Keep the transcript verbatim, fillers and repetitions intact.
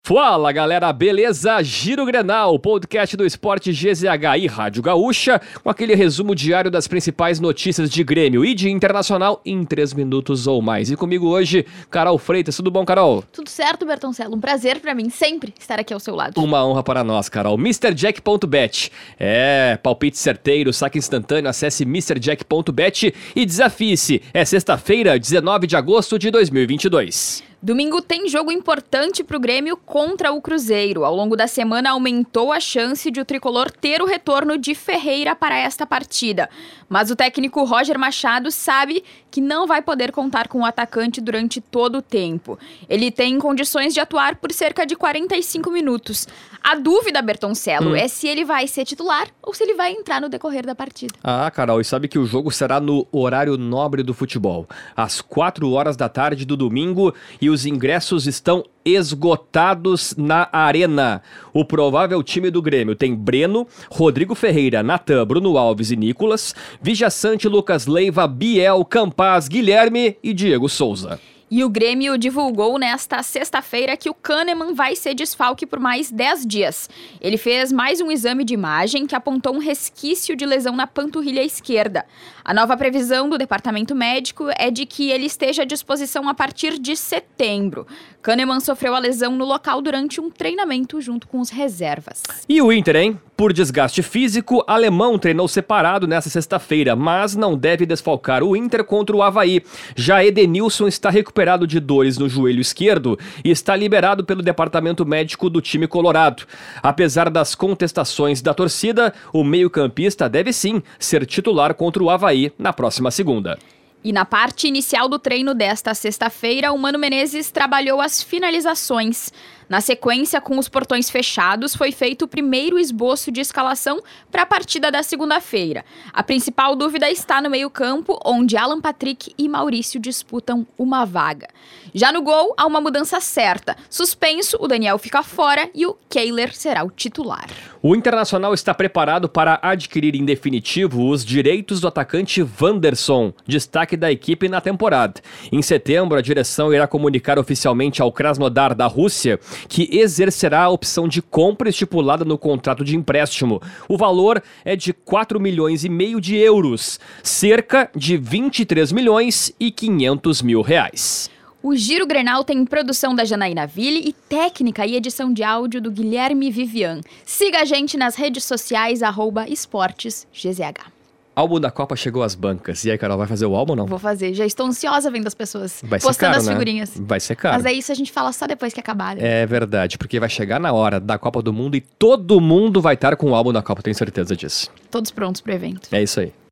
Fala galera, beleza? Giro Grenal, podcast do Esporte G Z H e Rádio Gaúcha, com aquele resumo diário das principais notícias de Grêmio e de Internacional em três minutos ou mais. E comigo hoje, Carol Freitas. Tudo bom, Carol? Tudo certo, Bertoncello. Um prazer pra mim sempre estar aqui ao seu lado. Uma honra para nós, Carol. mister Jack ponto bet. É, palpite certeiro, saque instantâneo, acesse mister Jack ponto bet e desafie-se. É sexta-feira, dezenove de agosto de dois mil e vinte e dois. Domingo tem jogo importante para o Grêmio contra o Cruzeiro. Ao longo da semana aumentou a chance de o tricolor ter o retorno de Ferreira para esta partida. Mas o técnico Roger Machado sabe que não vai poder contar com o atacante durante todo o tempo. Ele tem condições de atuar por cerca de quarenta e cinco minutos. A dúvida, Bertoncello, hum. é se ele vai ser titular ou se ele vai entrar no decorrer da partida. Ah, Carol, e sabe que o jogo será no horário nobre do futebol, às quatro horas da tarde do domingo, e os ingressos estão esgotados na arena. O provável time do Grêmio tem Breno, Rodrigo Ferreira, Natan, Bruno Alves e Nicolas, Vijaçante, Lucas Leiva, Biel, Campaz, Guilherme e Diego Souza. E o Grêmio divulgou nesta sexta-feira que o Kahneman vai ser desfalque por mais dez dias. Ele fez mais um exame de imagem que apontou um resquício de lesão na panturrilha esquerda. A nova previsão do departamento médico é de que ele esteja à disposição a partir de setembro. Kahneman sofreu a lesão no local durante um treinamento junto com os reservas. E o Inter, hein? Por desgaste físico, Alemão treinou separado nesta sexta-feira, mas não deve desfalcar o Inter contra o Avaí. Já Edenilson está recuperado de dores no joelho esquerdo e está liberado pelo departamento médico do time colorado. Apesar das contestações da torcida, o meio-campista deve sim ser titular contra o Avaí na próxima segunda. E na parte inicial do treino desta sexta-feira, o Mano Menezes trabalhou as finalizações. Na sequência, com os portões fechados, foi feito o primeiro esboço de escalação para a partida da segunda-feira. A principal dúvida está no meio-campo, onde Alan Patrick e Maurício disputam uma vaga. Já no gol, há uma mudança certa. Suspenso, o Daniel fica fora e o Kehler será o titular. O Internacional está preparado para adquirir em definitivo os direitos do atacante Wanderson, destaque da equipe na temporada. Em setembro, a direção irá comunicar oficialmente ao Krasnodar da Rússia que exercerá a opção de compra estipulada no contrato de empréstimo. O valor é de quatro milhões e meio de euros, cerca de vinte e três milhões e quinhentos mil reais. O Giro Grenal tem produção da Janaína Ville e técnica e edição de áudio do Guilherme Vivian. Siga a gente nas redes sociais, arroba esportes G Z H. Álbum da Copa chegou às bancas. E aí, Carol, vai fazer o álbum ou não? Vou fazer. Já estou ansiosa vendo as pessoas vai postando ser caro, as né? figurinhas. Vai ser caro. Mas é isso, a gente fala só depois que acabar. Né? É verdade, porque vai chegar na hora da Copa do Mundo e todo mundo vai estar com o álbum da Copa, tenho certeza disso. Todos prontos pro evento. É isso aí.